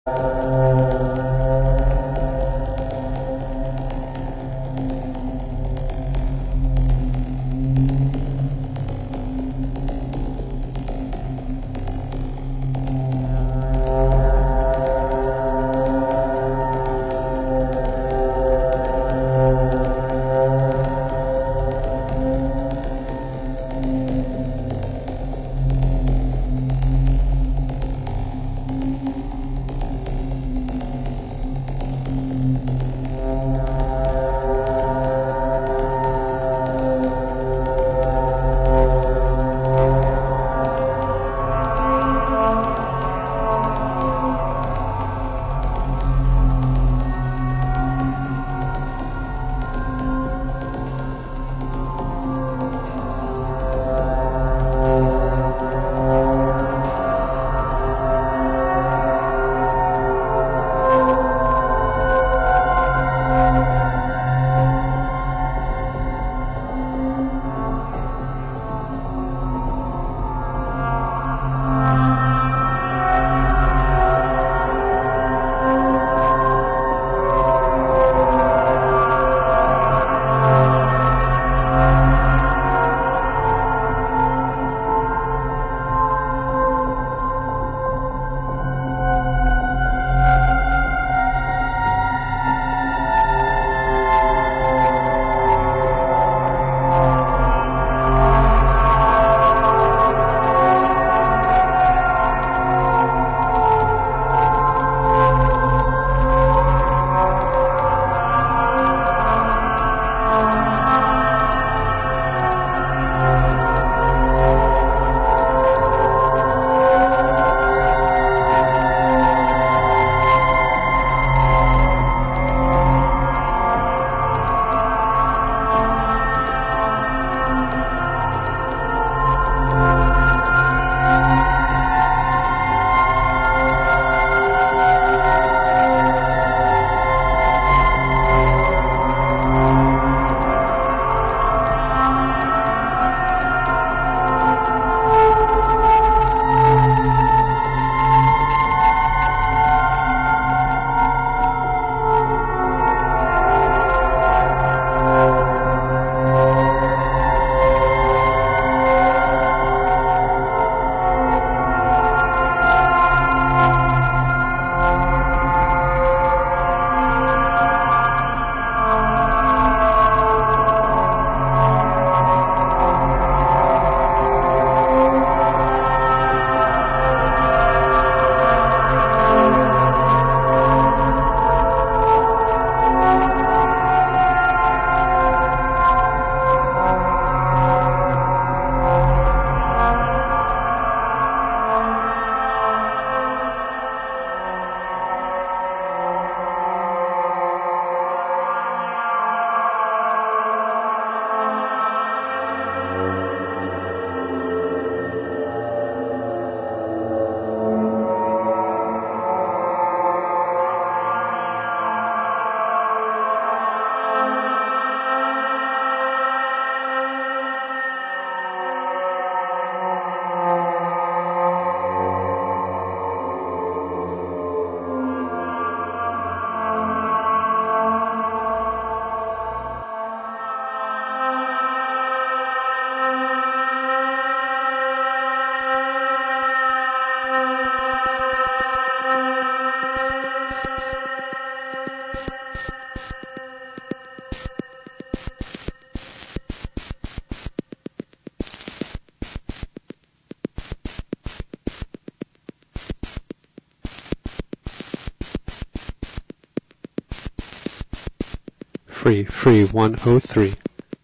Free 103.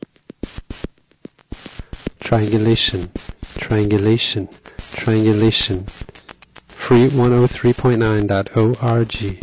Triangulation. Free 103.9.org.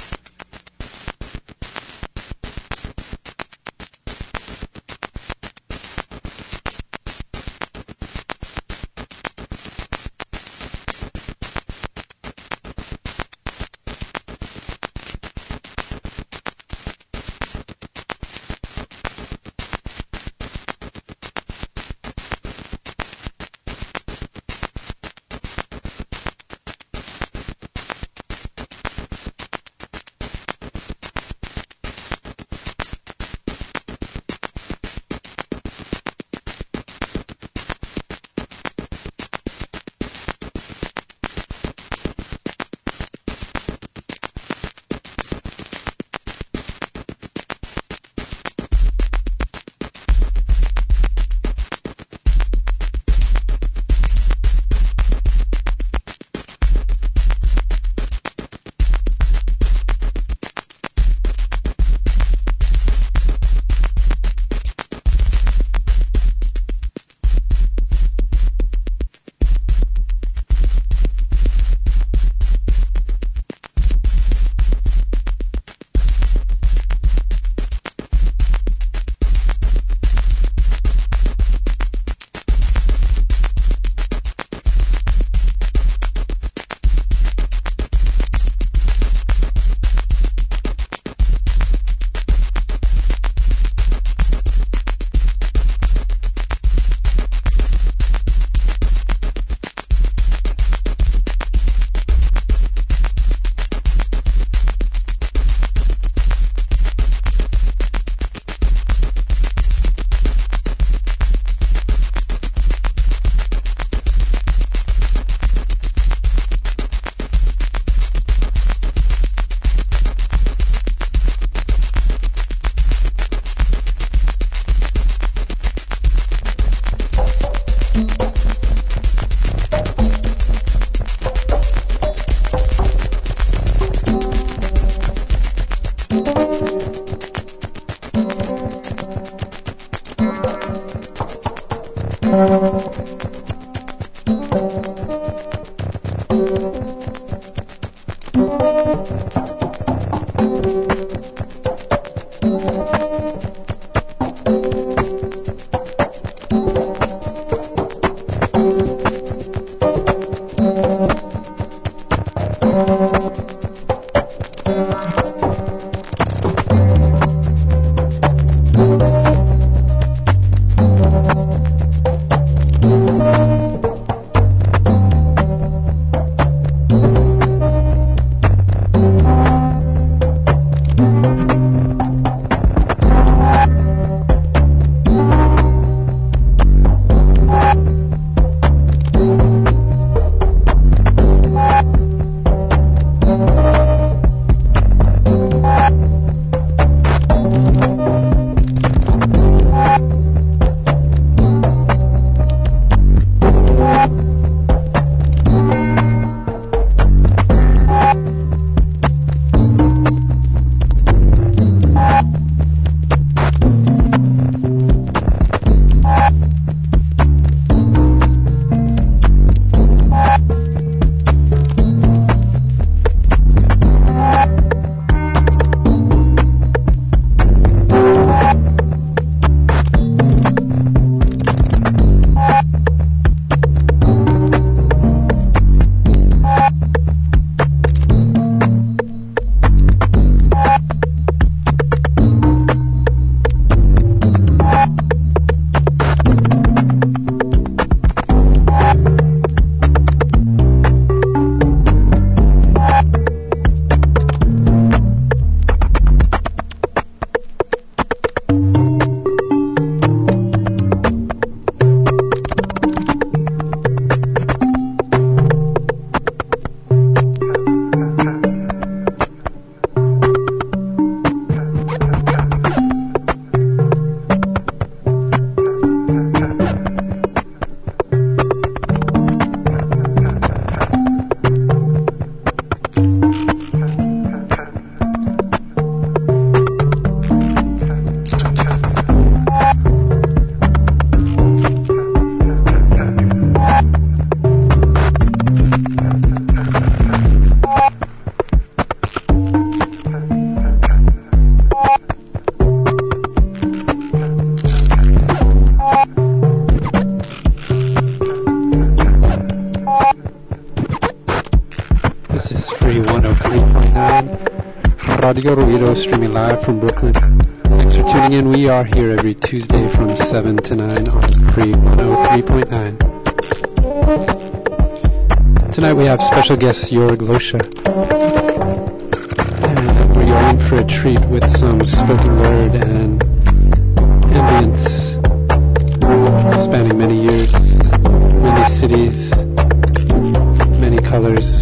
Prodigal Ruido, streaming live from Brooklyn. Thanks for tuning in. We are here every Tuesday from 7 to 9 on Free 103.9. Tonight we have special guest Jorg Losche. And we are in for a treat with some spoken word and ambience spanning many years, many cities, many colors.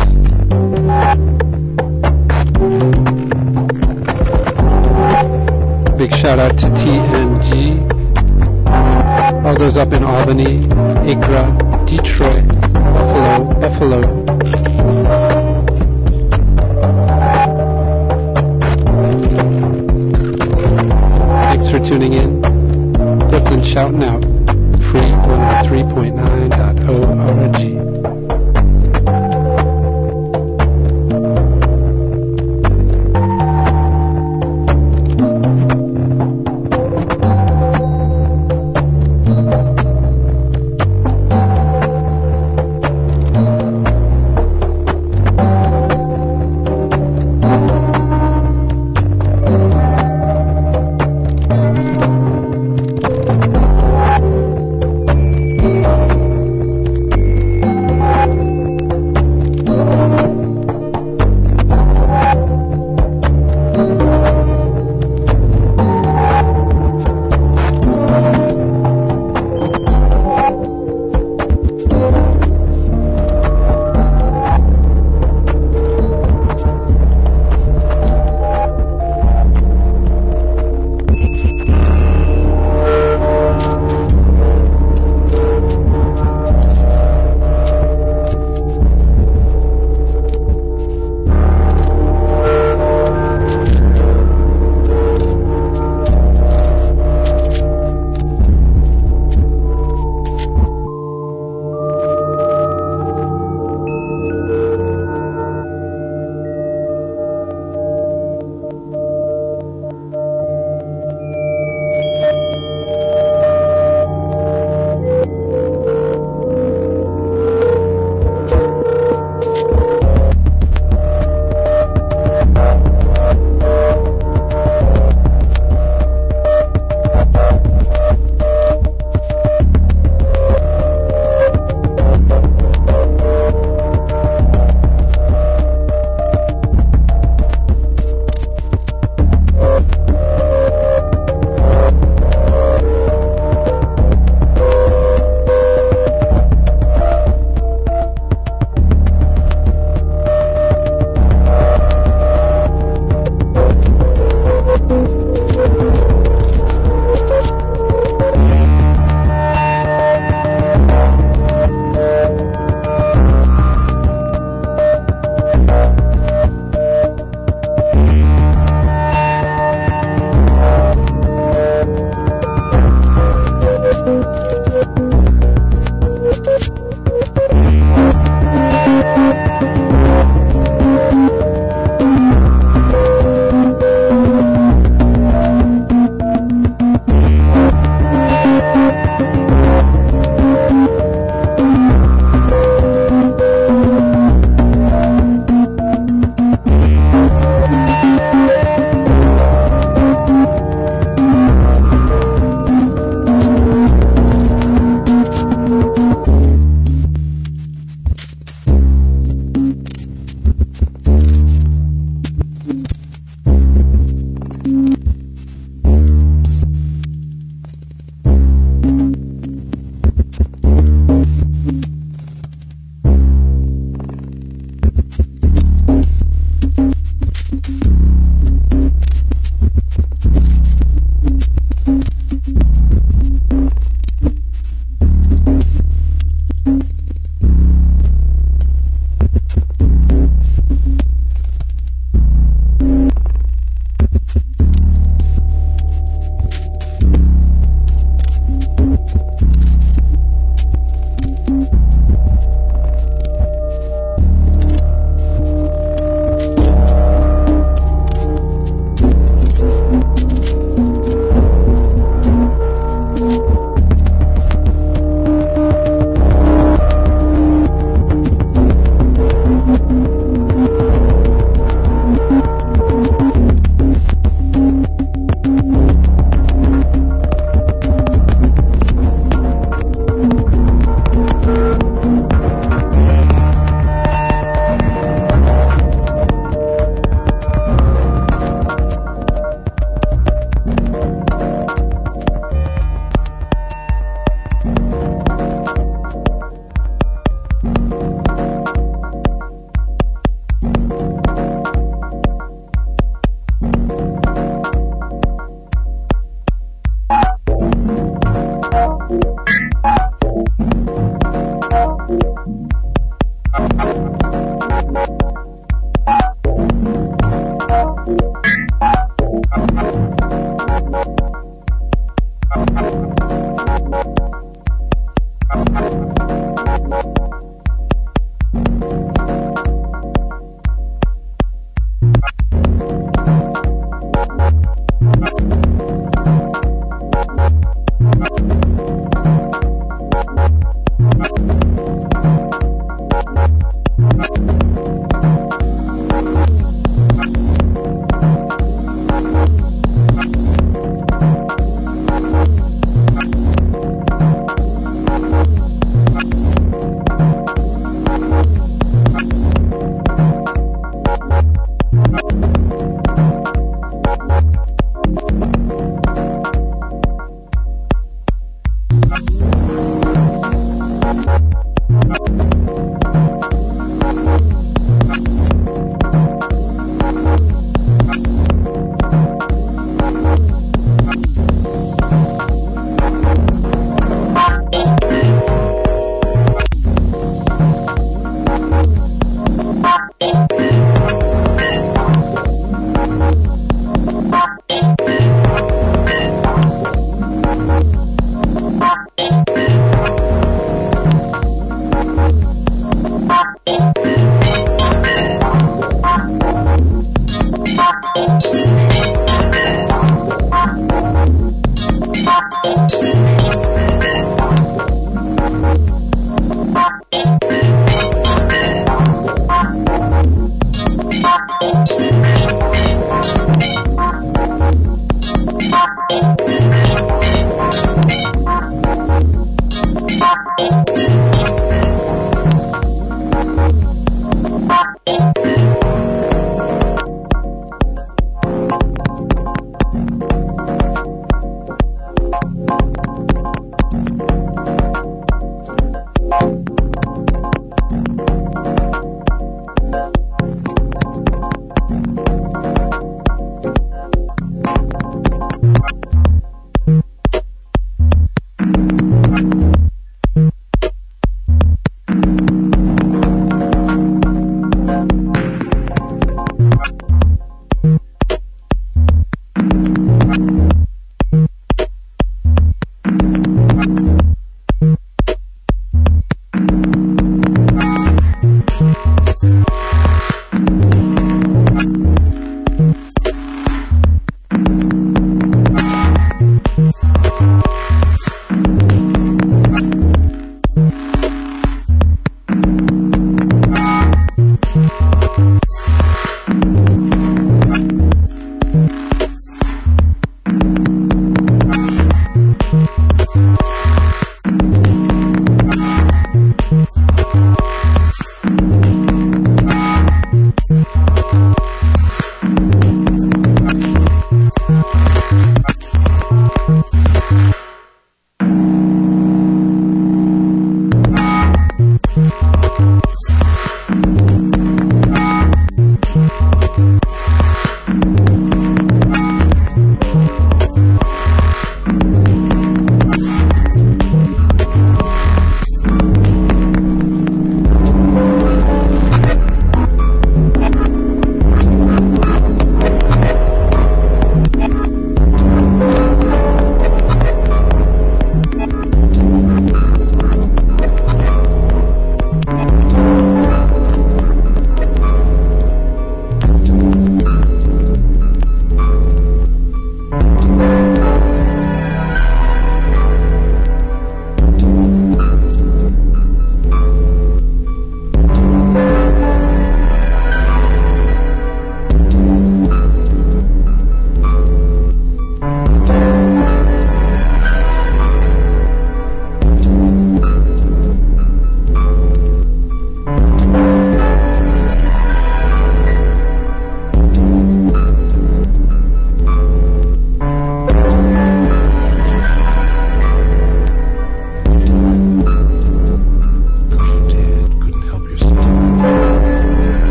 Big shout out to TNG, all those up in Albany, Accra, Detroit, Buffalo. Thanks for tuning in. Brooklyn shouting out. Free 103.9.org.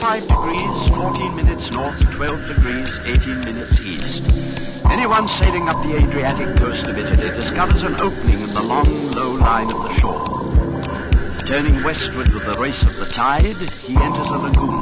25 degrees, 14 minutes north, 12 degrees, 18 minutes east. Anyone sailing up the Adriatic coast of Italy discovers an opening in the long, low line of the shore. Turning westward with the race of the tide, he enters a lagoon.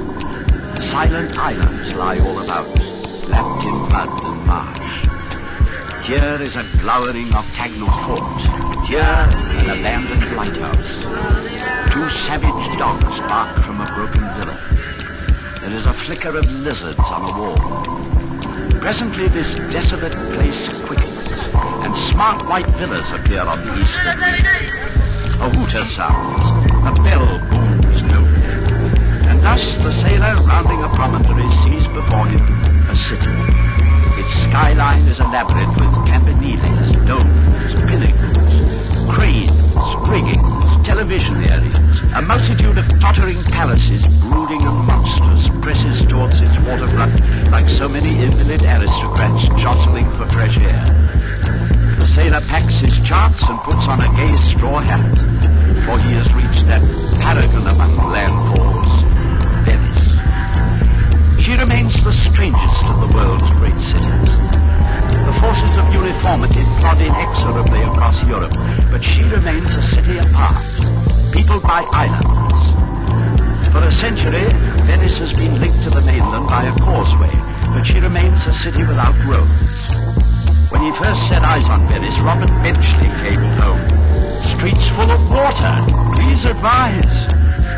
Silent islands lie all about, lapped in mud and marsh. Here is a glowering octagonal fort. Here, an abandoned lighthouse. Two savage dogs bark from a broken villa. There is a flicker of lizards on a wall. Presently, this desolate place quickens, and smart white villas appear on the eastern beach. A hooter sounds, a bell booms nowhere, and thus the sailor, rounding a promontory, sees before him a city. Its skyline is a labyrinth with campaniles, domes, pinnacles, cranes, riggings, television areas. A multitude of tottering palaces, brooding and monstrous, presses towards its waterfront like so many invalid aristocrats jostling for fresh air. The sailor packs his charts and puts on a gay straw hat, for he has reached that paragon among landfalls, Venice. She remains the strangest of the world's great cities. The forces of uniformity plod inexorably across Europe, but she remains a city apart, peopled by islands. For a century, Venice has been linked to the mainland by a causeway, but she remains a city without roads. When he first set eyes on Venice, Robert Benchley cabled home. "Streets full of water. Please advise."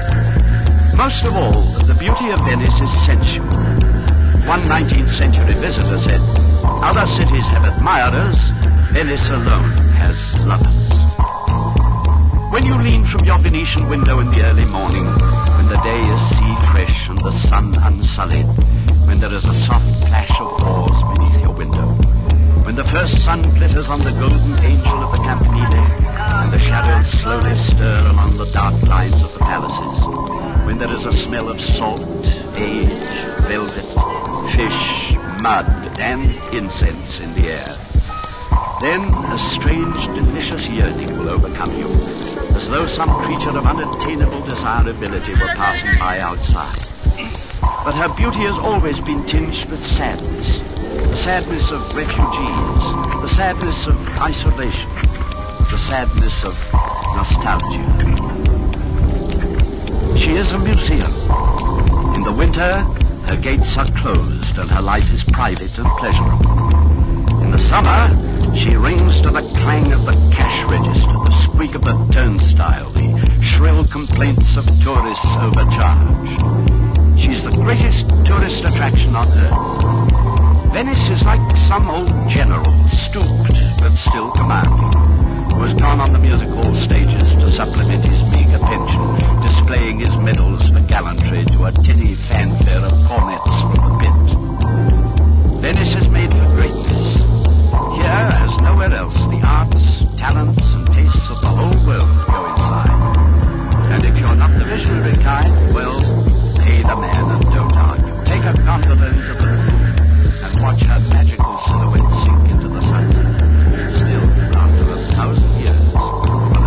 Most of all, the beauty of Venice is sensual. One 19th century visitor said, "Other cities have admirers, Venice alone has lovers." When you lean from your Venetian window in the early morning, when the day is sea fresh and the sun unsullied, when there is a soft plash of oars beneath your window, when the first sun glitters on the golden angel of the Campanile, and the shadows slowly stir along the dark lines of the palaces, when there is a smell of salt, age, velvet, fish, mud, and incense in the air, then a strange, delicious yearning will overcome you, as though some creature of unattainable desirability were passing by outside. But her beauty has always been tinged with sadness. The sadness of refugees, the sadness of isolation, the sadness of nostalgia. She is a museum. In the winter, her gates are closed and her life is private and pleasurable. In the summer, she rings to the clang of the cash register, the squeak of the turnstile, the shrill complaints of tourists overcharged. She's the greatest tourist attraction on earth. Venice is like some old general, stooped but still commanding, who has gone on the music hall stages to supplement his meager pension, displaying his medals for gallantry to a tinny fanfare of cornets from the pit. Venice is made for greatness. Here, as nowhere else, the arts, talents, and tastes of the whole world go inside. And if you're not the visionary kind, well, pay the man and don't argue. Take a gondola into the lagoon and watch her magical silhouette sink into the sunset. Still, after 1,000 years, one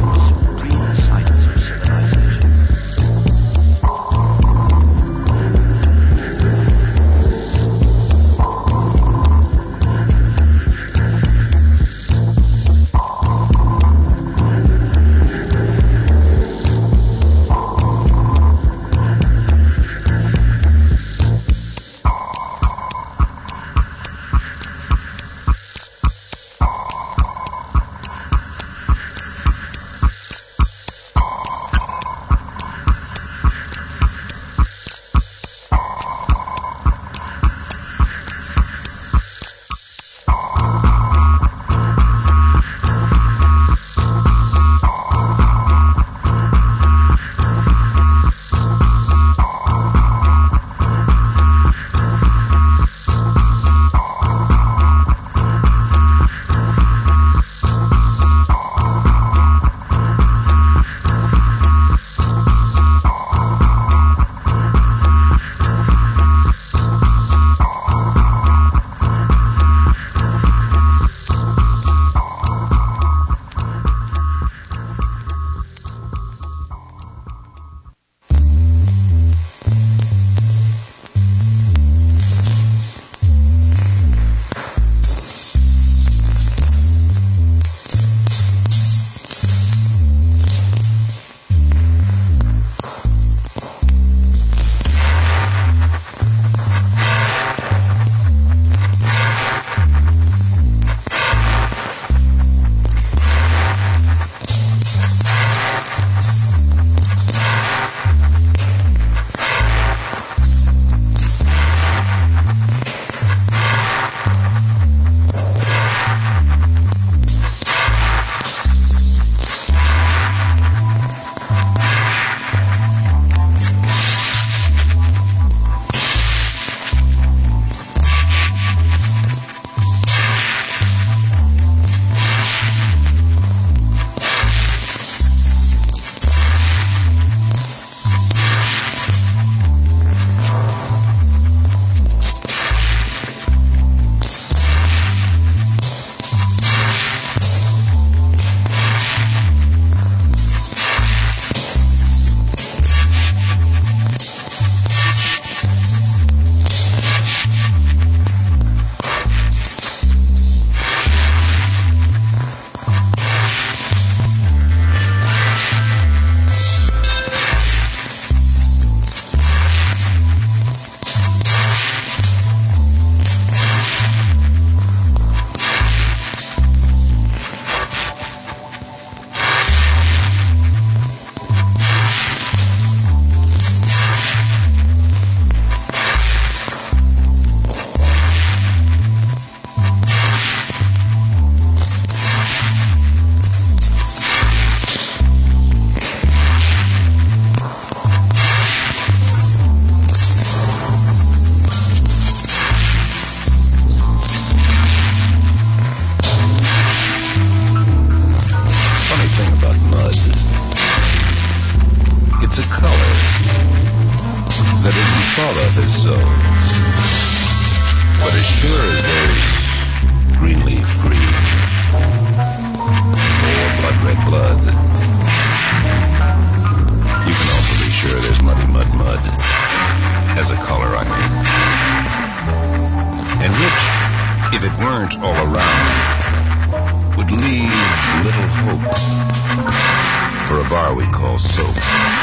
tar we call soap.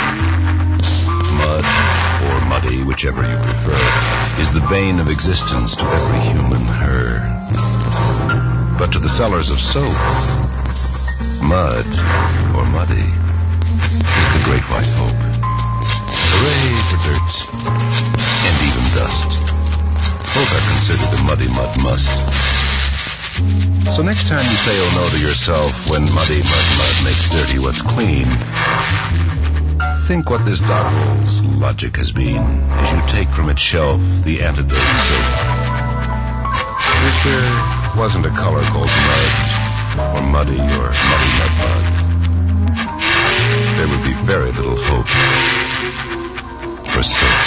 Mud, or muddy, whichever you prefer, is the bane of existence to every human herd. But to the sellers of soap, mud, or muddy, is the great white hope. Hooray for dirt, and even dust. Both are considered a muddy mud must. So next time you say oh no to yourself when muddy mud makes dirty what's clean, think what this doggerel's logic has been as you take from its shelf the antidote soap. If there wasn't a color called mud, or muddy, or muddy mud, there would be very little hope for soap.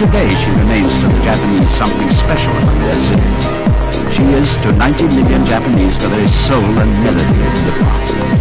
today she remains to the Japanese something special among their cities. She is to 90 million Japanese the very soul and melody of Nippon.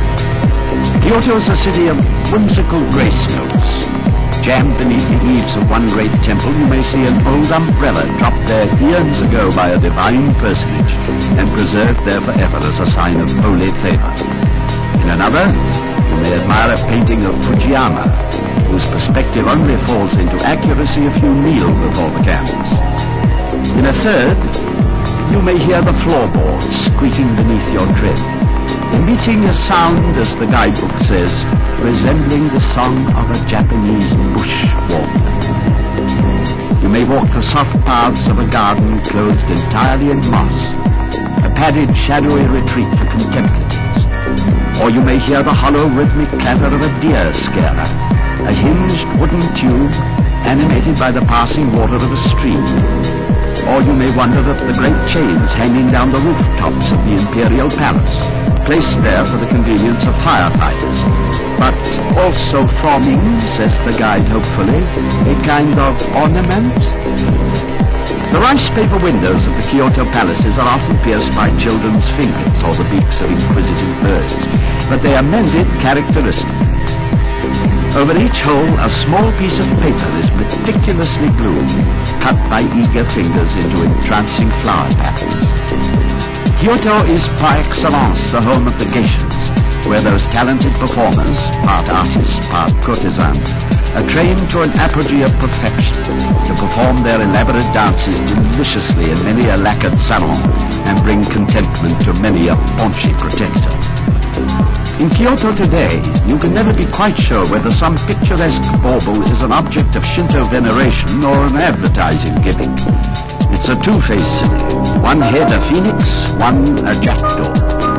Kyoto is a city of whimsical grace notes. Jammed beneath the eaves of one great temple, you may see an old umbrella dropped there eons ago by a divine personage and preserved there forever as a sign of holy favor. In another, you may admire a painting of Fujiyama, whose perspective only falls into accuracy if you kneel before the canvas. In a third, you may hear the floorboards squeaking beneath your tread, emitting a sound, as the guidebook says, resembling the song of a Japanese bushwalker. You may walk the soft paths of a garden clothed entirely in moss, a padded, shadowy retreat for contemplatives. Or you may hear the hollow, rhythmic clatter of a deer scarer, a hinged wooden tube animated by the passing water of a stream. Or you may wonder at the great chains hanging down the rooftops of the Imperial Palace, placed there for the convenience of firefighters, but also forming, says the guide hopefully, a kind of ornament. The rice paper windows of the Kyoto palaces are often pierced by children's fingers or the beaks of inquisitive birds, but they are mended characteristically. Over each hole, a small piece of paper is meticulously glued, cut by eager fingers into entrancing flower patterns. Kyoto is par excellence the home of the geishas, where those talented performers, part artists, part courtesans, are trained to an apogee of perfection to perform their elaborate dances deliciously in many a lacquered salon and bring contentment to many a paunchy protector. In Kyoto today, you can never be quite sure whether some picturesque bauble is an object of Shinto veneration or an advertising gimmick. It's a two-faced city, one head a phoenix, one a jackdaw.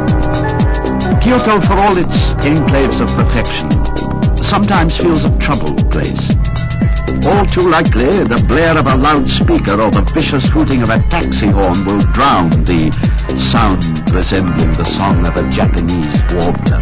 Kyoto, for all its enclaves of perfection, sometimes feels a troubled place. All too likely, the blare of a loudspeaker or the vicious hooting of a taxi horn will drown the sound resembling the song of a Japanese warbler.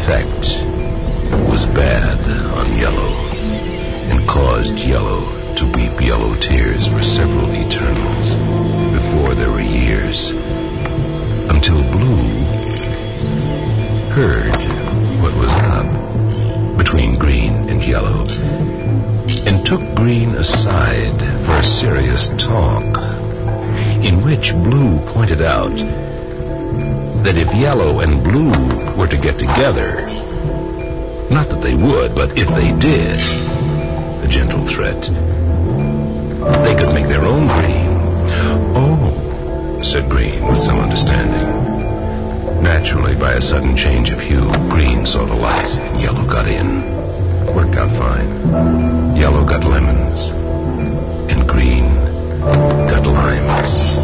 effect was bad on Yellow and caused Yellow to weep yellow tears for several eternals before there were years, until Blue heard what was up between Green and Yellow and took Green aside for a serious talk, in which Blue pointed out that if Yellow and Blue were to get together, not that they would, but if they did, a gentle threat, they could make their own Green. Oh, said Green with some understanding. Naturally, by a sudden change of hue, Green saw the light and Yellow got in. Worked out fine. Yellow got lemons and Green got limes.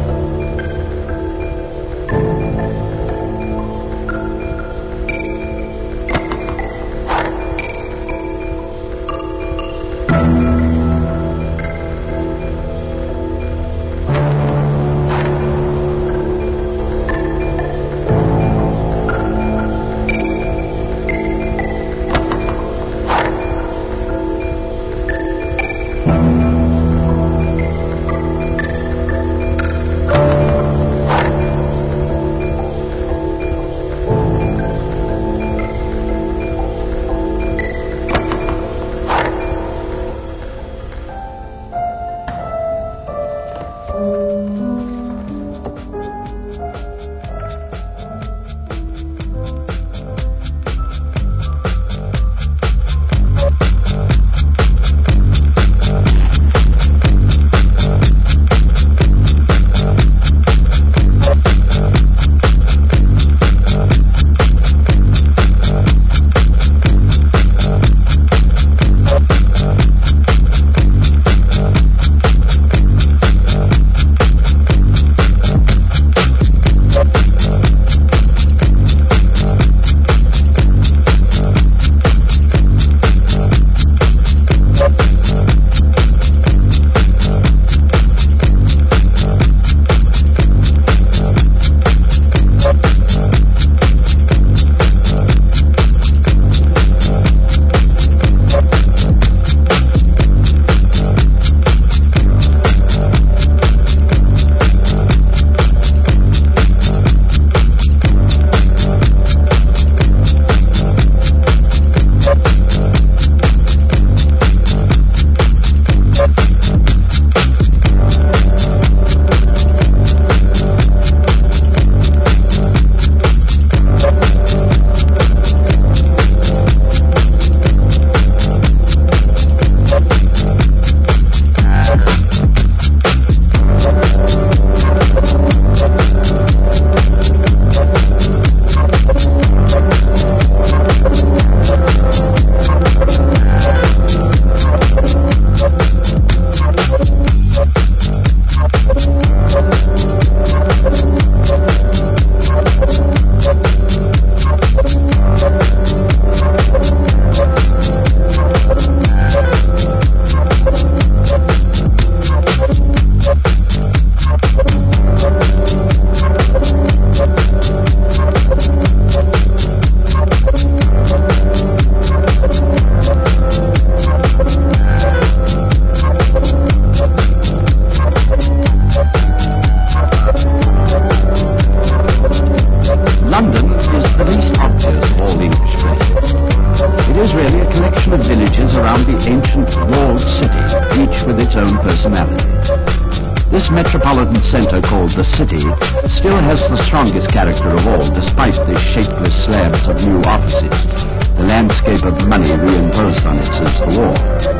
This metropolitan center called the city still has the strongest character of all, despite the shapeless slabs of new offices, the landscape of money reimposed on it since the war.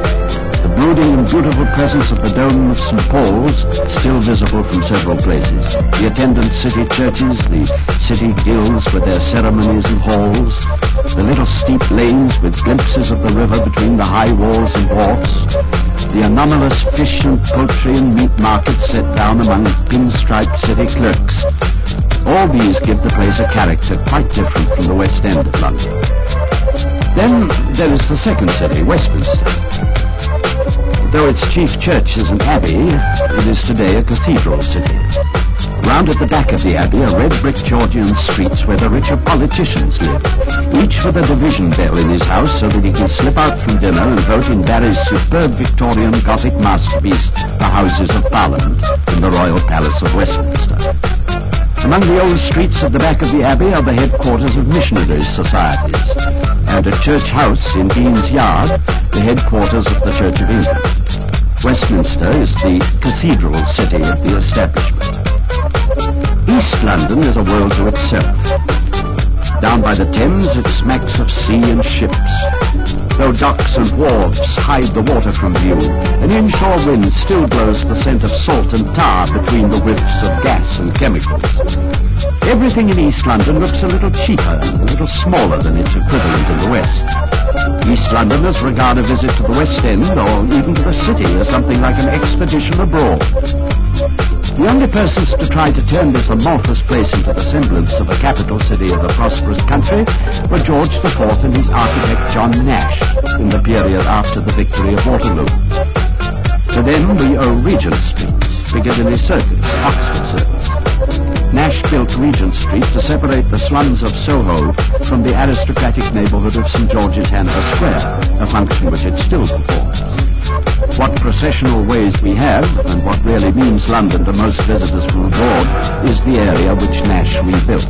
The brooding and beautiful presence of the dome of St. Paul's, still visible from several places, the attendant city churches, the city guilds with their ceremonies and halls, the little steep lanes with glimpses of the river between the high walls and wharfs, the anomalous fish and poultry and meat markets set down among pinstriped city clerks. All these give the place a character quite different from the West End of London. Then there is the second city, Westminster. Though its chief church is an abbey, it is today a cathedral city. Round at the back of the abbey are red brick Georgian streets where the richer politicians live, each with a division bell in his house so that he can slip out from dinner and vote in Barry's superb Victorian Gothic masterpiece, The Houses of Parliament, in the Royal Palace of Westminster. Among the old streets at the back of the abbey are the headquarters of missionaries' societies, and at Church House in Dean's Yard, the headquarters of the Church of England. Westminster is the cathedral city of the establishment. East London is a world to itself. Down by the Thames it smacks of sea and ships. Though docks and wharves hide the water from view, an inshore wind still blows the scent of salt and tar between the whiffs of gas and chemicals. Everything in East London looks a little cheaper, a little smaller than its equivalent in the West. East Londoners regard a visit to the West End or even to the city as something like an expedition abroad. The only persons to try to turn this amorphous place into the semblance of a capital city of a prosperous country were George IV and his architect John Nash in the period after the victory of Waterloo. To them we owe Regent Street, Piccadilly Circus, Oxford Circus. Nash built Regent Street to separate the slums of Soho from the aristocratic neighborhood of St. George's Hanover Square, a function which it still performs. What processional ways we have, and what really means London to most visitors from abroad, is the area which Nash rebuilt.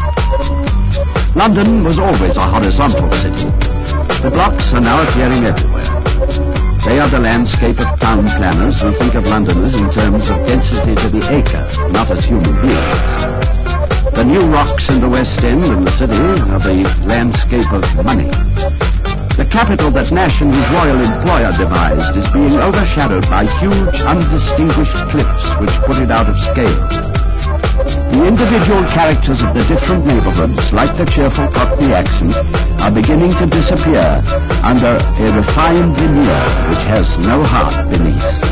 London was always a horizontal city. The blocks are now appearing everywhere. They are the landscape of town planners who think of Londoners in terms of density to the acre, not as human beings. The new rocks in the West End and the city are the landscape of money. The capital that Nash and his royal employer devised is being overshadowed by huge, undistinguished cliffs which put it out of scale. The individual characters of the different neighborhoods, like the cheerful Cockney accent, are beginning to disappear under a refined veneer which has no heart beneath.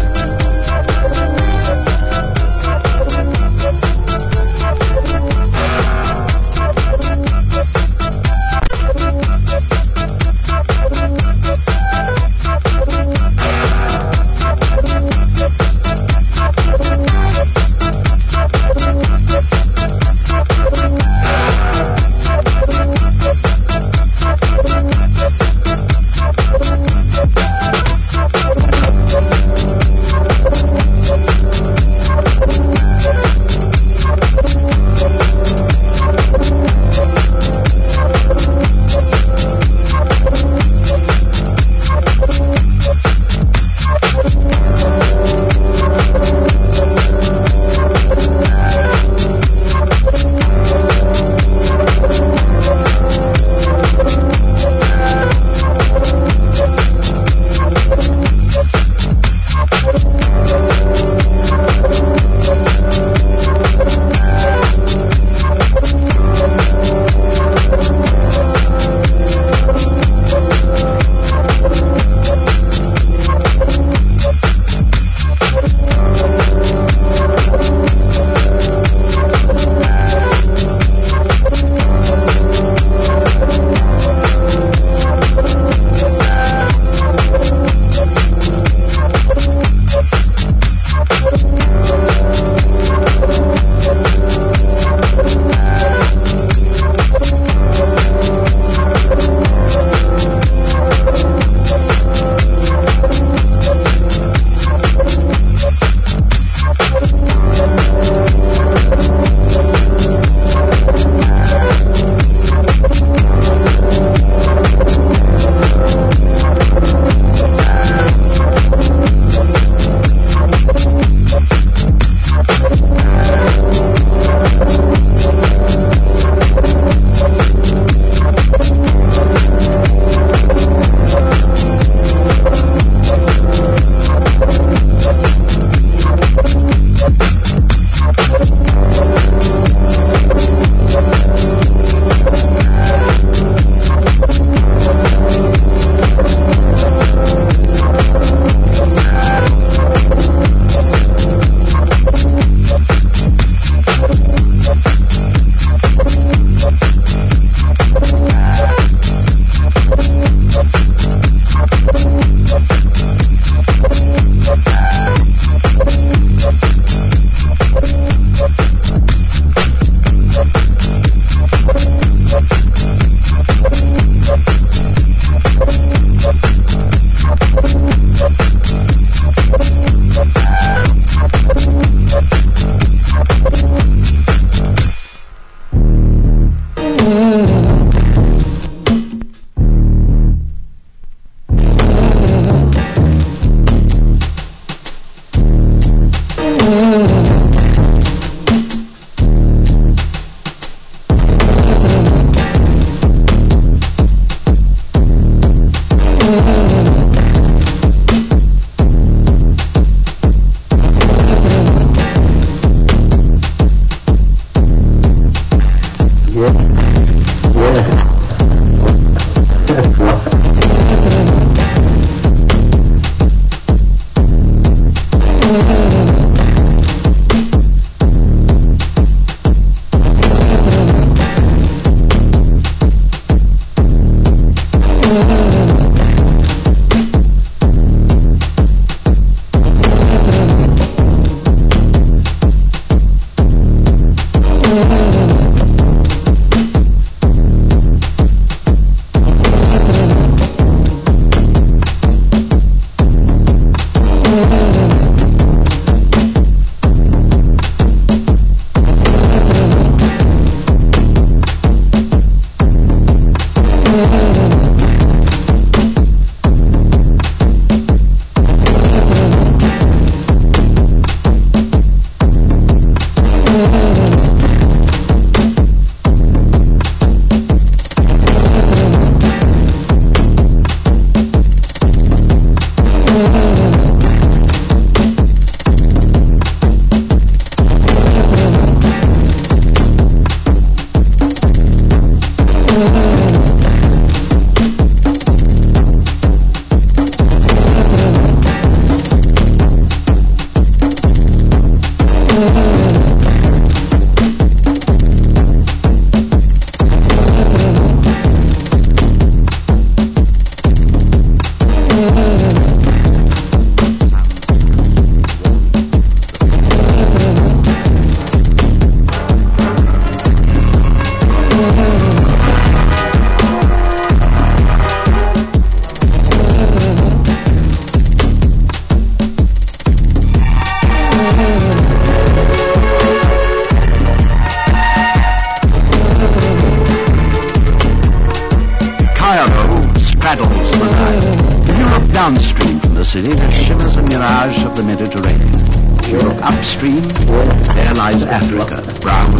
straddles the Nile. If you look downstream from the city, there shimmers a mirage of the Mediterranean. If you look upstream, there lies Africa, brown,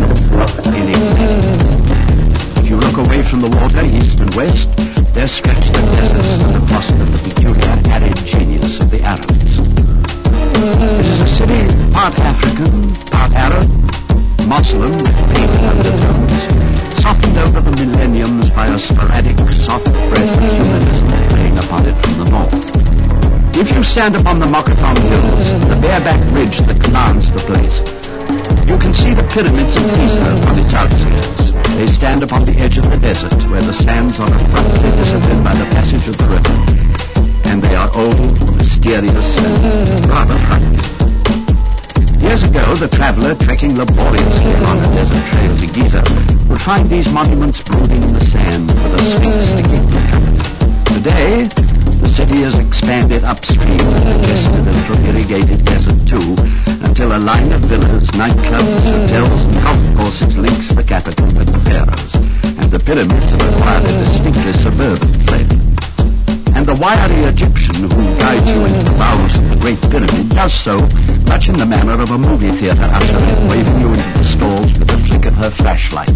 alienated. If you look away from the water, east and west, there stretch the deserts that have fostered the peculiar arid genius of the Arabs. It is a city part African, part Arab, Muslim with pagan undertones, softened over the millenniums by a sporadic, soft breath of humanism playing upon it from the north. If you stand upon the Mokattam Hills, the bareback ridge that commands the place, you can see the pyramids of Giza on its outskirts. They stand upon the edge of the desert, where the sands are abruptly disappeared by the passage of the river, and they are old, mysterious, and rather frightening. Years ago, the traveler trekking laboriously along a desert trail to Giza would find these monuments brooding in the sand with a sphinx sticking from. Today, the city has expanded upstream and digested a little irrigated desert too, until a line of villas, nightclubs, hotels, and golf courses links the capital with the pharaohs, and the pyramids have acquired a distinctly suburban flavor. And the wiry Egyptian who guides you into the bowels of the Great Pyramid does so much in the manner of a movie theater usher waving you into the stalls with the flick of her flashlight.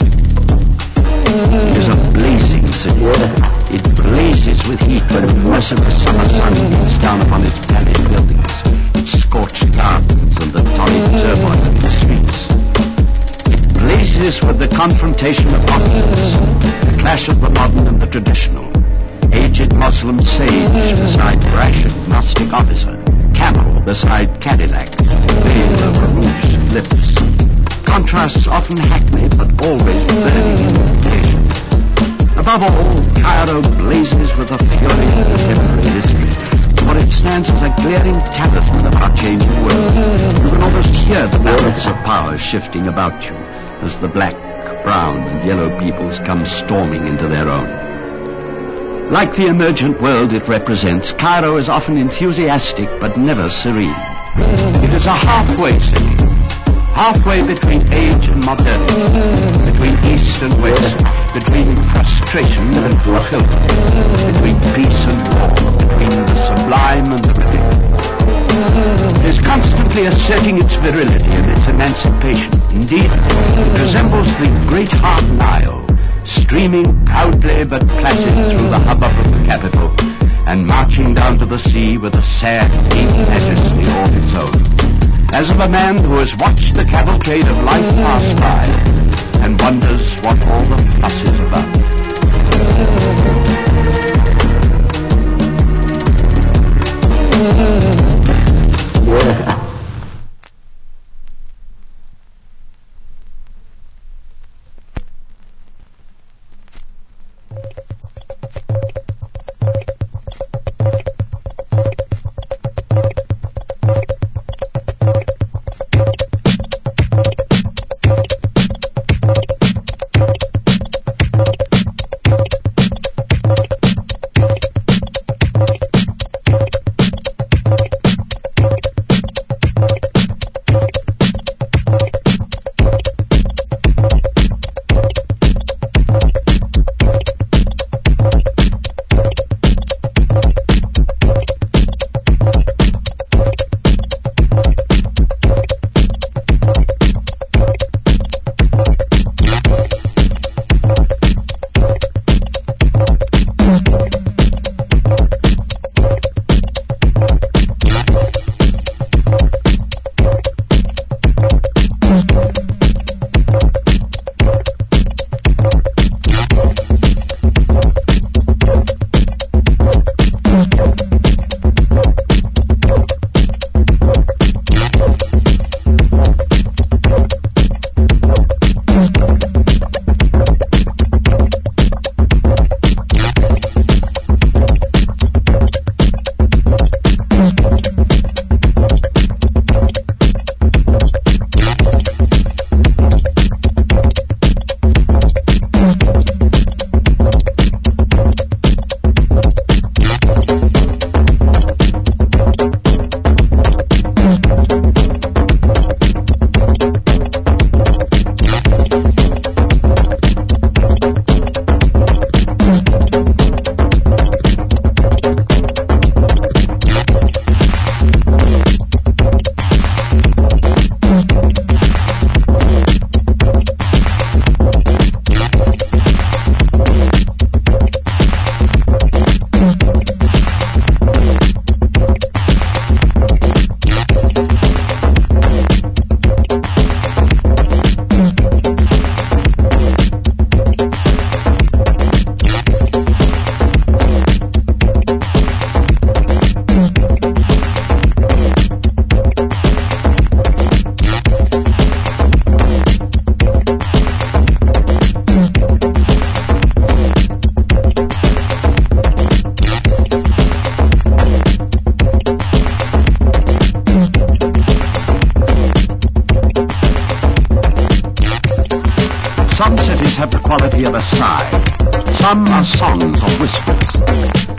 It is a blazing city. It blazes with heat when the merciless summer sun beats down upon its pallid buildings, its scorched gardens, and the torrid turmoil of its streets. It blazes with the confrontation of opposites, the clash of the modern and the traditional. Aged Muslim sage beside brash agnostic officer, camel beside Cadillac, veil over rouged lips. Contrasts often hackneyed, but always burning in occasion. Above all, Cairo blazes with the fury of contemporary history, for it stands as a glaring talisman of our changing world. You can almost hear the balance of power shifting about you as the black, brown, and yellow peoples come storming into their own. Like the emergent world it represents, Cairo is often enthusiastic but never serene. It is a halfway city, halfway between age and modernity, between east and west, between frustration and fulfillment, between peace and war, between the sublime and the ridiculous. It is constantly asserting its virility and its emancipation. Indeed, it resembles the great hard Nile, streaming proudly but placid through the hubbub of the capital, and marching down to the sea with a sad, deep majesty all its own, as of a man who has watched the cavalcade of life pass by, and wonders what all the fuss is about.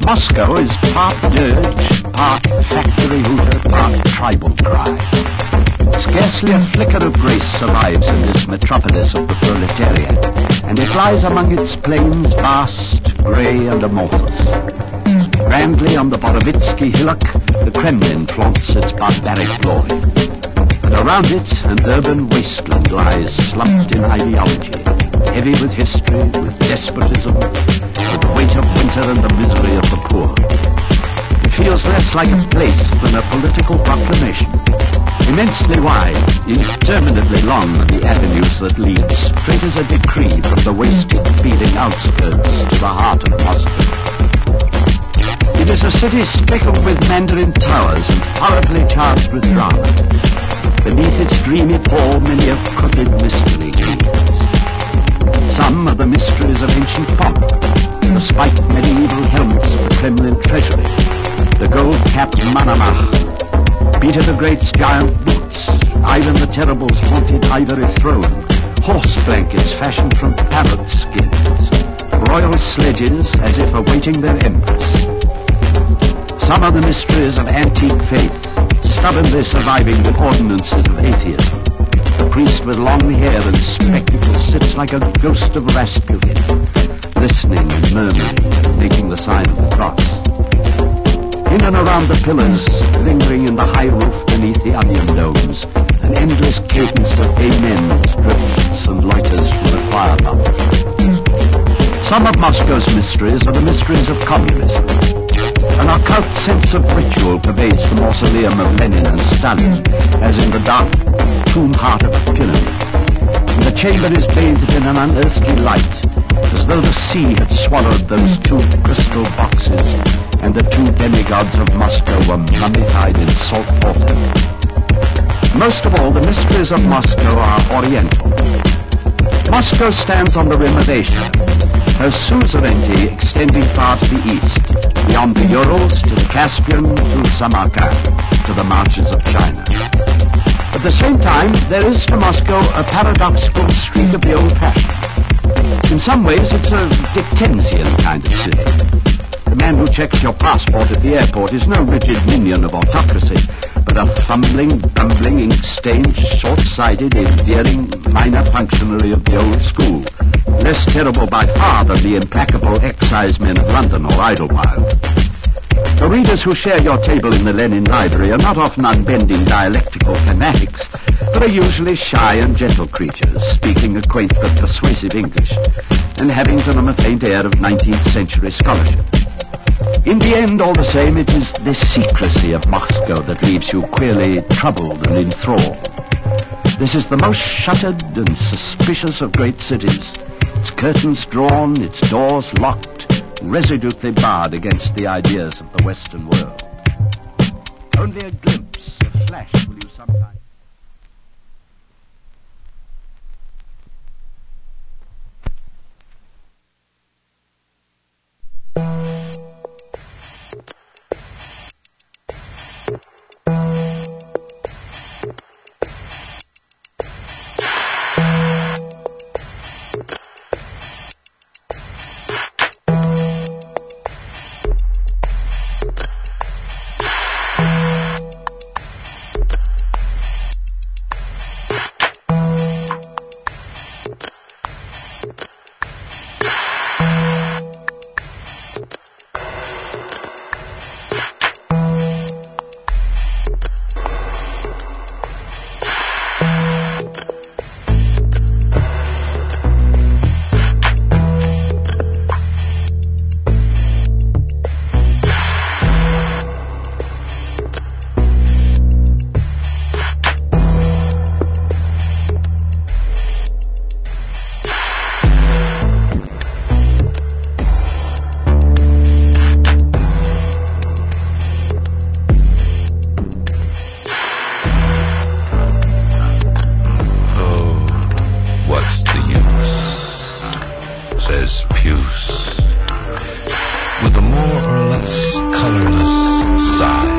Moscow is part dirge, part factory hooter, part tribal cry. Scarcely a flicker of grace survives in this metropolis of the proletariat, and it lies among its plains vast, grey and amorphous. Grandly on the Borovitsky hillock, the Kremlin flaunts its barbaric glory. But around it, an urban wasteland lies slumped in ideology, heavy with history, with despotism, with the weight of winter and the misery of the poor. It feels less like a place than a political proclamation. Immensely wide, interminably long are the avenues that lead straight as a decree from the wasted, feeding outskirts to the heart of Moscow. It is a city speckled with Mandarin towers and horribly charged with drama. Beneath its dreamy pall, many a crooked mystery gleams. Some are the mysteries of ancient pomp, the spiked medieval helmets of the Kremlin treasury, the gold-capped Manamach, Peter the Great's giant boots, Ivan the Terrible's haunted ivory throne, horse blankets fashioned from parrot skins, royal sledges as if awaiting their empress. Some are the mysteries of antique faith, stubbornly surviving the ordinances of atheism. The priest with long hair and spectacles sits like a ghost of Rasputin, listening and murmuring, making the sign of the cross. In and around the pillars, lingering in the high roof beneath the onion domes, an endless cadence of amens drifts and loiters from the choir loft. Some of Moscow's mysteries are the mysteries of communism. An occult sense of ritual pervades the mausoleum of Lenin and Stalin, as in the dark tomb heart of a pyramid. And the chamber is bathed in an unearthly light, as though the sea had swallowed those two crystal boxes, and the two demigods of Moscow were mummified in salt water. Most of all, the mysteries of Moscow are oriental. Moscow stands on the rim of Asia, her suzerainty extending far to the east, beyond the Urals to the Caspian to Samarkand, to the marches of China. At the same time, there is to Moscow a paradoxical streak of the old-fashioned. In some ways, it's a Dickensian kind of city. The man who checks your passport at the airport is no rigid minion of autocracy, but a fumbling, bumbling, ink-stained, short-sighted, endearing minor functionary of the old school, less terrible by far than the implacable excisemen of London or Idlewild. The readers who share your table in the Lenin Library are not often unbending dialectical fanatics, but are usually shy and gentle creatures, speaking a quaint but persuasive English, and having to them a faint air of 19th century scholarship. In the end, all the same, it is this secrecy of Moscow that leaves you queerly troubled and enthralled. This is the most shuttered and suspicious of great cities, its curtains drawn, its doors locked, resolutely barred against the ideas of the Western world. Only a glimpse, a flash will you sometimes... with a more or less colorless sigh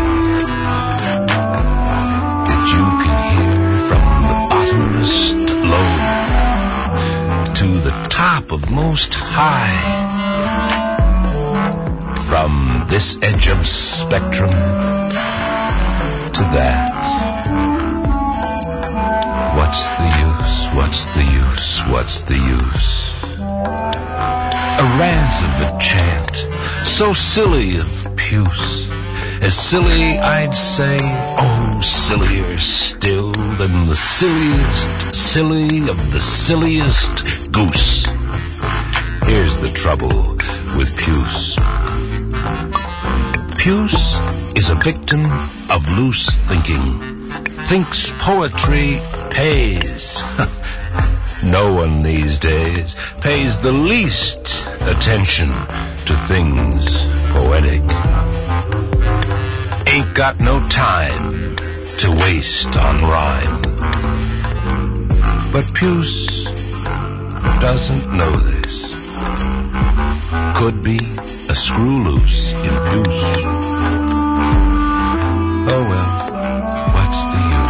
that you can hear from the bottomless low to the top of most high, from this edge of spectrum to that. What's the use? What's the use? What's the use? A rant of a chant, so silly of puce, as silly I'd say, oh, sillier still than the silliest silly of the silliest goose. Here's the trouble with Puce. Puce is a victim of loose thinking. Thinks poetry pays. No one these days pays the least attention to things poetic. Ain't got no time to waste on rhyme. But Puce doesn't know this. Could be a screw loose in Puce. Oh well, what's the use?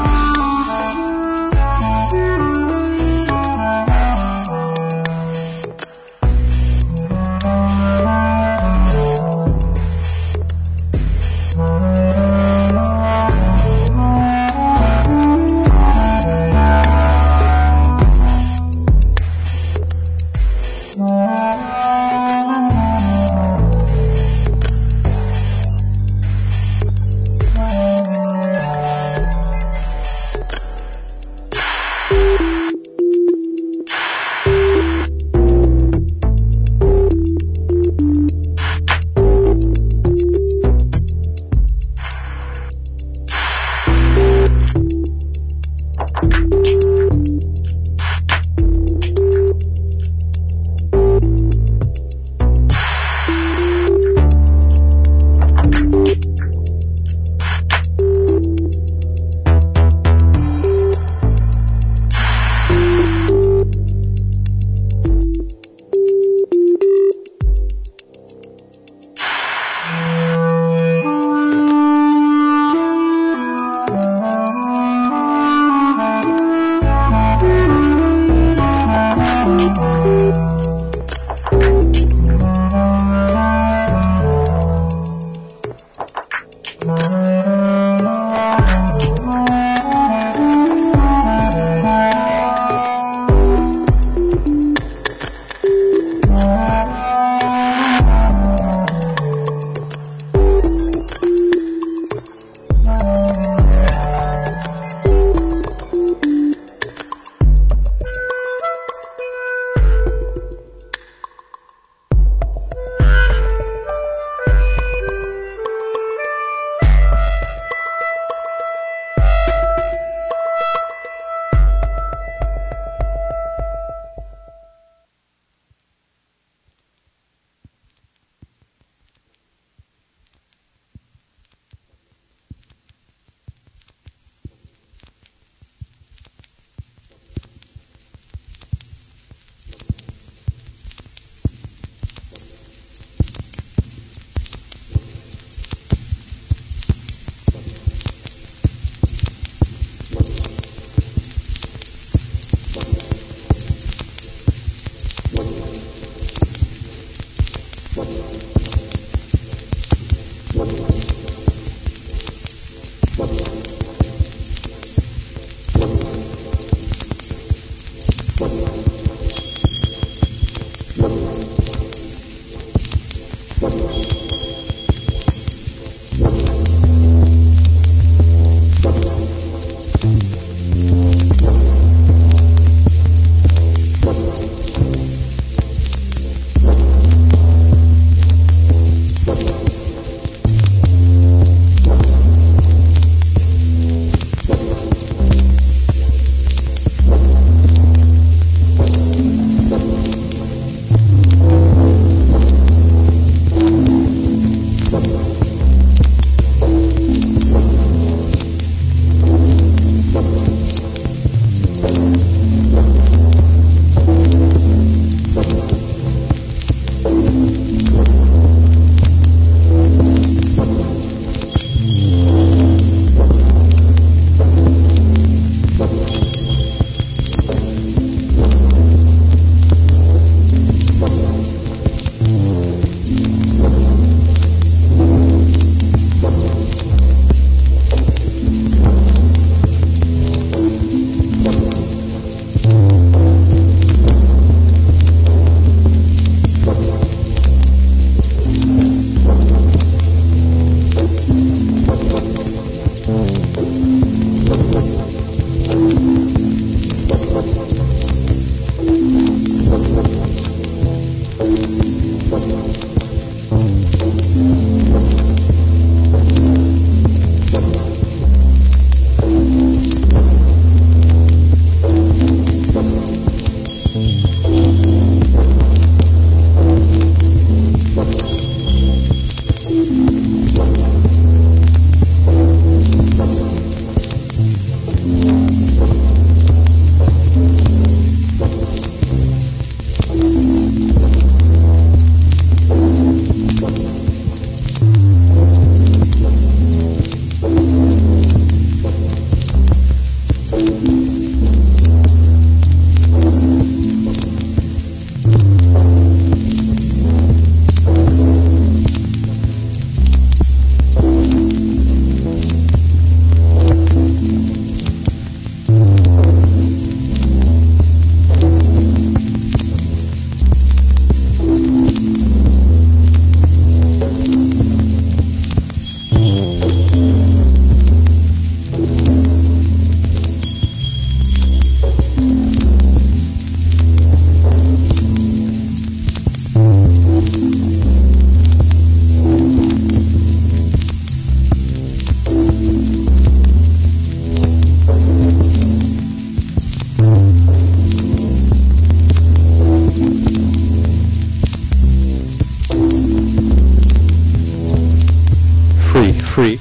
Free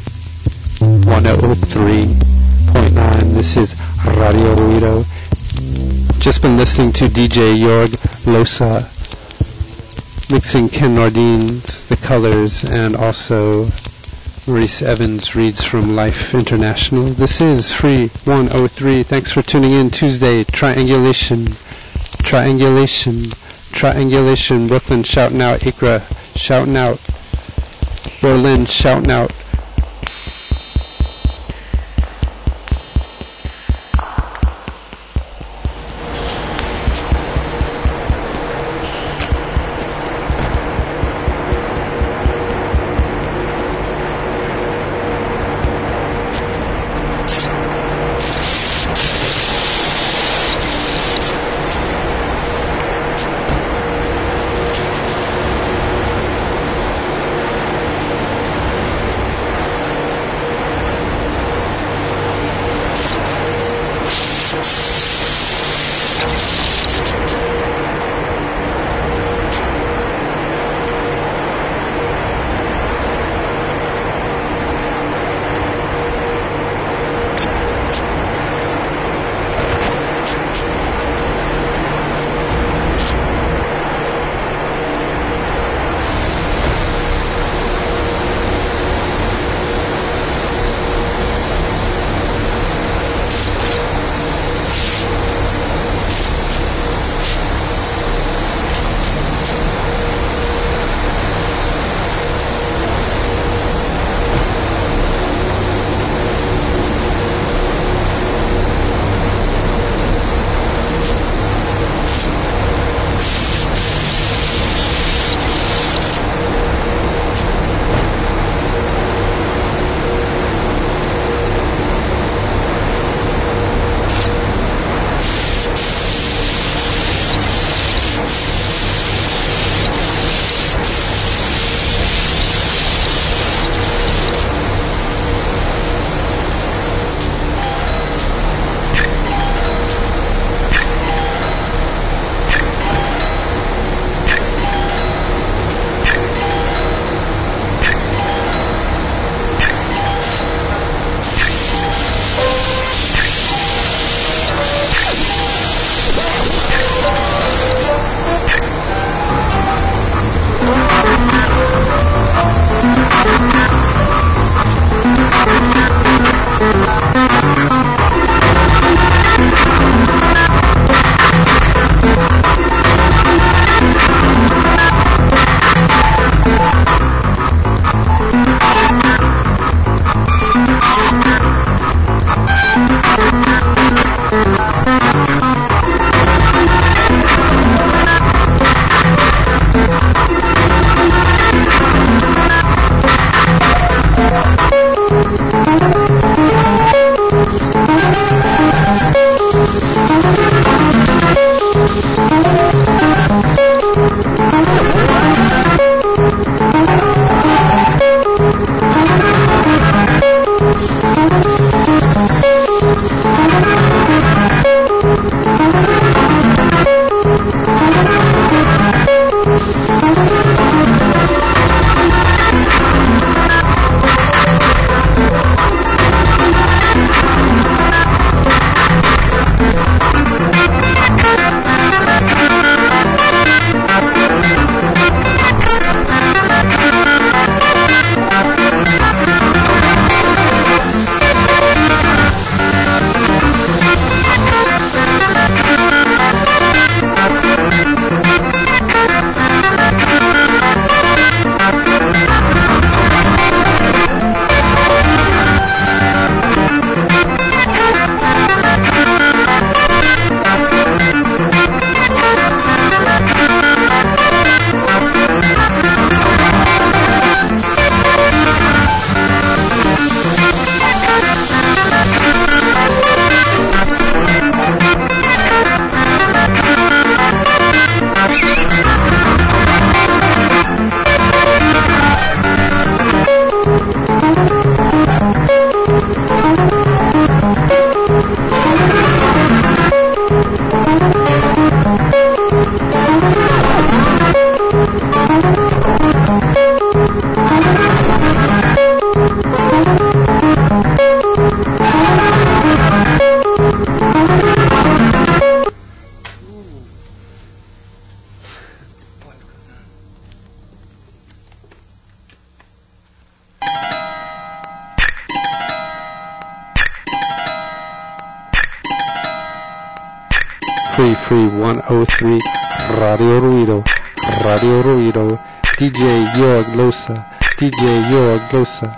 103.9. This is Radio Ruido. Just been listening to DJ Jorg Losa mixing Ken Nordin's The Colors, and also Maurice Evans reads from Life International. This is Free 103. Thanks for tuning in. Tuesday, Triangulation, Brooklyn shouting out, Ikra shouting out, Berlin shouting out. Free 103, Radio Ruido, DJ Jorg Losa.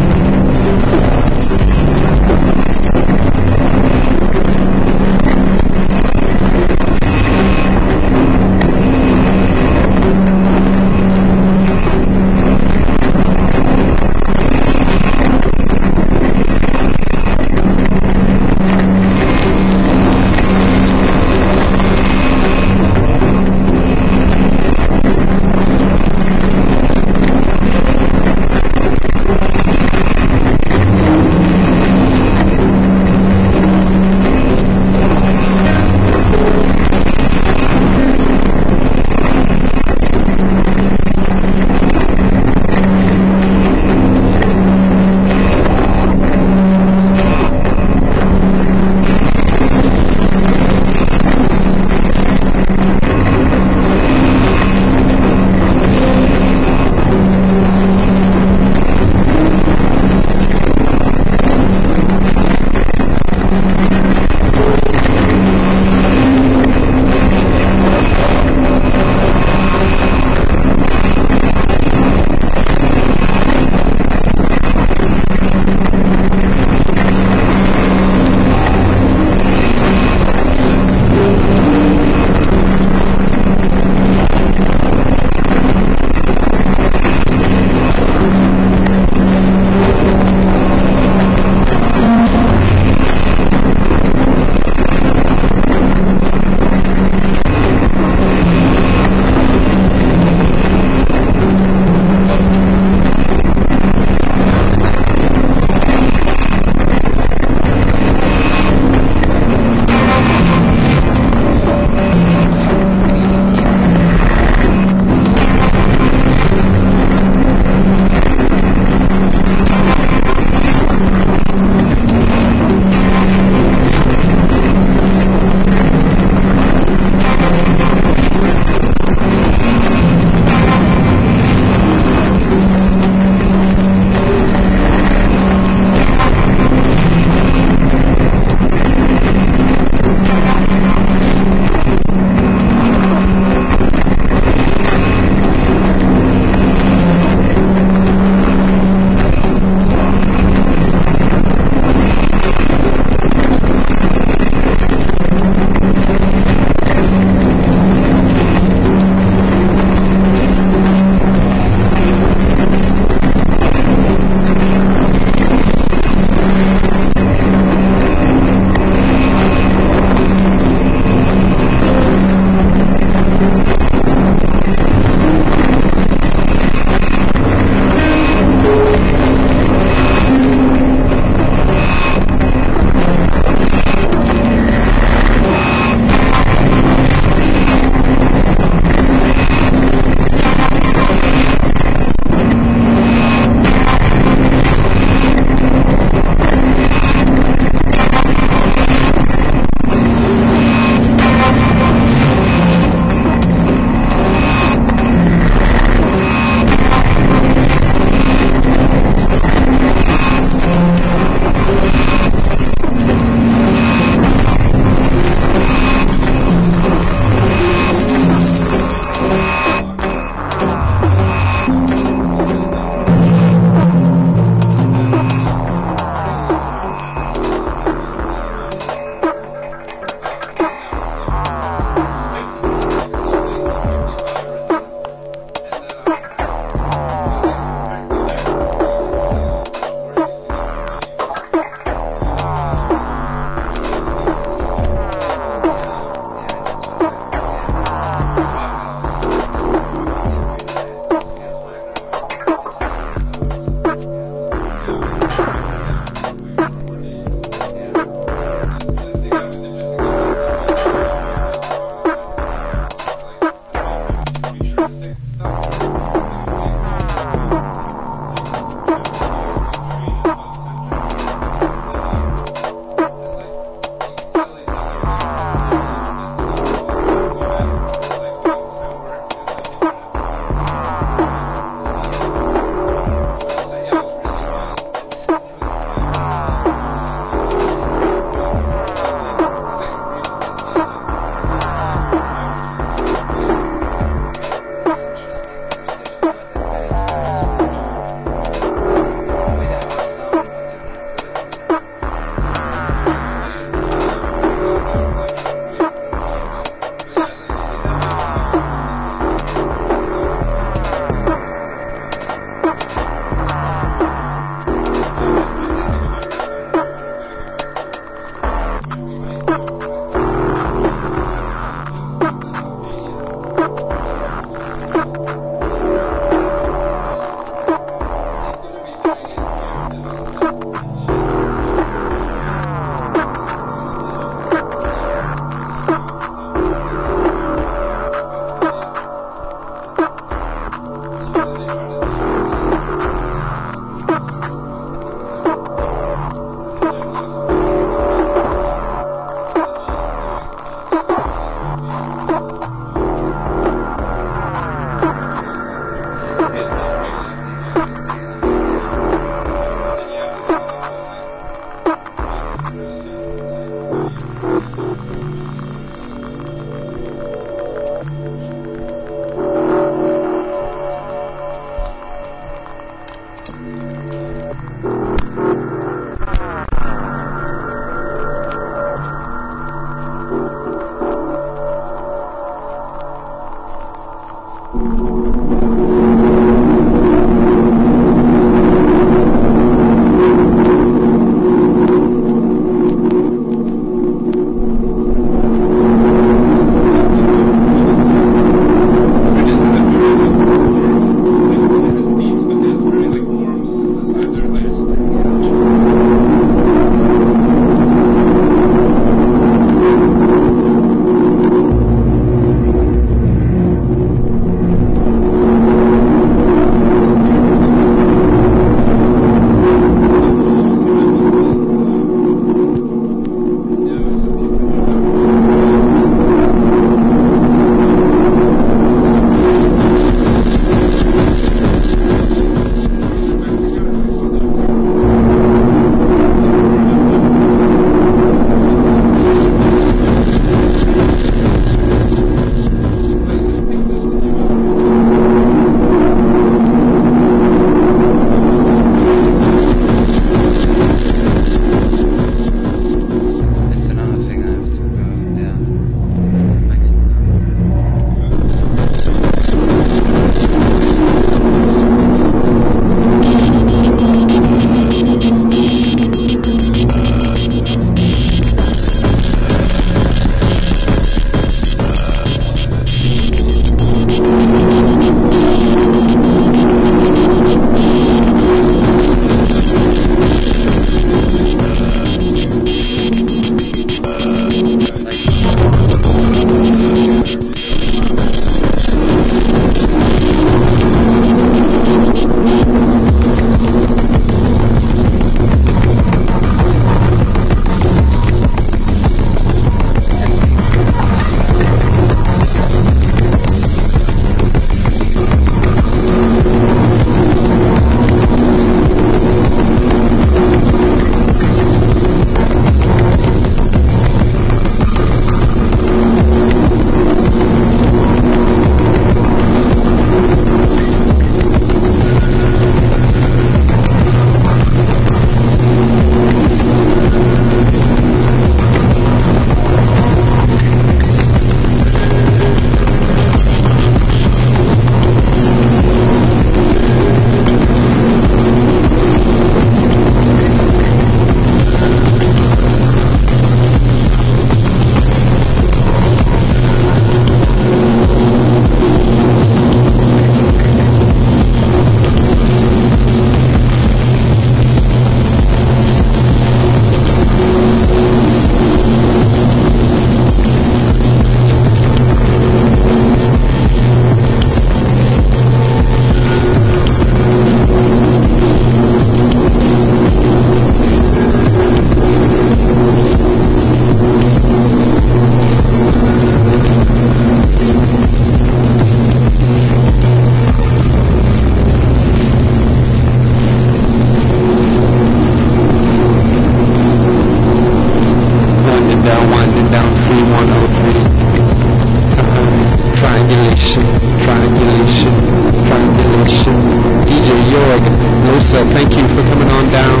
for coming on down.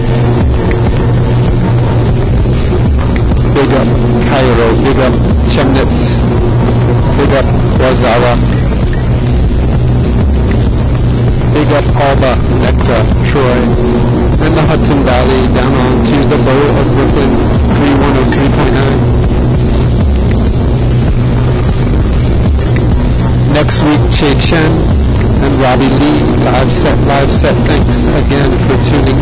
Big up Cairo, big up Chemnitz, big up Warszawa, big up Alba, Necta, Troy, and the Hudson Valley down on to the borough of Brooklyn, 103.9. Next week, Che Chen and Robbie Lee, live set. Thanks again for tuning